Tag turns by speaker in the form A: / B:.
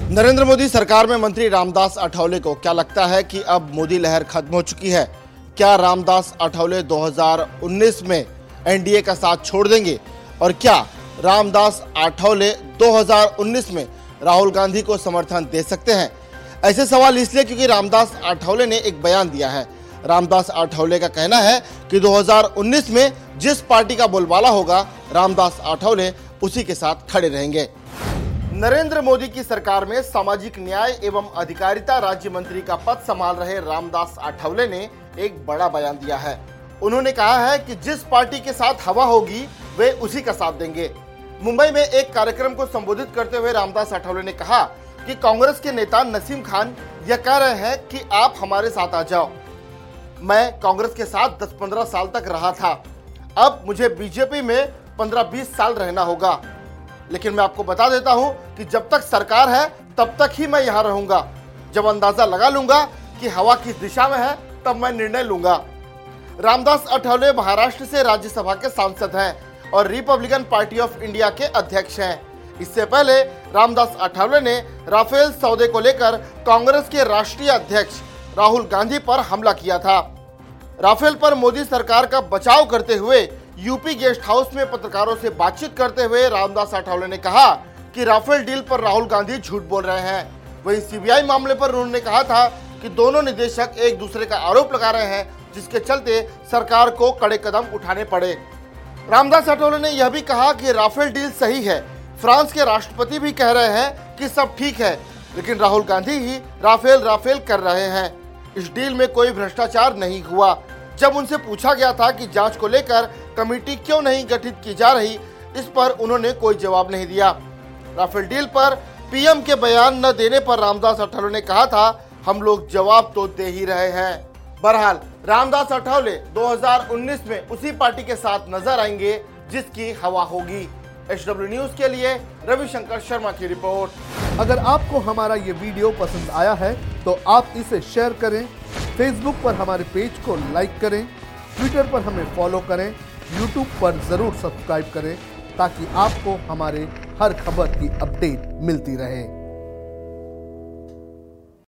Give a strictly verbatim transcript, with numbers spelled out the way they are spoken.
A: नरेंद्र मोदी सरकार में मंत्री रामदास अठावले को क्या लगता है कि अब मोदी लहर खत्म हो चुकी है? क्या रामदास अठावले दो हज़ार उन्नीस में एनडीए का साथ छोड़ देंगे? और क्या रामदास अठावले दो हज़ार उन्नीस में राहुल गांधी को समर्थन दे सकते हैं? ऐसे सवाल इसलिए क्योंकि रामदास अठावले ने एक बयान दिया है। रामदास अठावले का कहना है कि दो हज़ार उन्नीस में जिस पार्टी का बोलबाला होगा, रामदास अठावले उसी के साथ खड़े रहेंगे। नरेंद्र मोदी की सरकार में सामाजिक न्याय एवं अधिकारिता राज्य मंत्री का पद संभाल रहे रामदास अठावले ने एक बड़ा बयान दिया है। उन्होंने कहा है कि जिस पार्टी के साथ हवा होगी वे उसी का साथ देंगे। मुंबई में एक कार्यक्रम को संबोधित करते हुए रामदास अठावले ने कहा कि कांग्रेस के नेता नसीम खान यह कह रहे हैं कि आप हमारे साथ आ जाओ। मैं कांग्रेस के साथ दस पंद्रह साल तक रहा था, अब मुझे बीजेपी में पंद्रह बीस साल रहना होगा, लेकिन मैं आपको बता देता हूं कि जब तक सरकार है तब तक ही मैं यहां रहूंगा। जब अंदाजा लगा लूंगा कि हवा किस दिशा में है तब मैं निर्णय लूंगा। रामदास अठावले महाराष्ट्र से राज्यसभा के सांसद हैं और रिपब्लिकन पार्टी ऑफ इंडिया के अध्यक्ष हैं। इससे पहले रामदास अठावले ने राफेल सौदे को लेकर कांग्रेस के राष्ट्रीय अध्यक्ष राहुल गांधी पर हमला किया था। राफेल पर मोदी सरकार का बचाव करते हुए यूपी गेस्ट हाउस में पत्रकारों से बातचीत करते हुए रामदास अठावले ने कहा कि राफेल डील पर राहुल गांधी झूठ बोल रहे हैं। वहीं सीबीआई मामले पर उन्होंने कहा था कि दोनों निदेशक एक दूसरे का आरोप लगा रहे हैं, जिसके चलते सरकार को कड़े कदम उठाने पड़े। रामदास अठावले ने यह भी कहा कि राफेल डील सही है। फ्रांस के राष्ट्रपति भी कह रहे हैं कि सब ठीक है, लेकिन राहुल गांधी ही राफेल राफेल कर रहे हैं। इस डील में कोई भ्रष्टाचार नहीं हुआ। जब उनसे पूछा गया था कि जांच को लेकर कमेटी क्यों नहीं गठित की जा रही, इस पर उन्होंने कोई जवाब नहीं दिया। राफेल डील पर पीएम के बयान न देने पर रामदास अठावले ने कहा था, हम लोग जवाब तो दे ही रहे हैं। बहरहाल रामदास अठावले दो हज़ार उन्नीस में उसी पार्टी के साथ नजर आएंगे जिसकी हवा होगी। एच डब्ल्यू न्यूज के लिए रविशंकर शर्मा की रिपोर्ट।
B: अगर आपको हमारा ये वीडियो पसंद आया है तो आप इसे शेयर करें, फेसबुक पर हमारे पेज को लाइक करें, ट्विटर पर हमें फॉलो करें, यूट्यूब पर जरूर सब्सक्राइब करें ताकि आपको हमारे हर खबर की अपडेट मिलती रहे।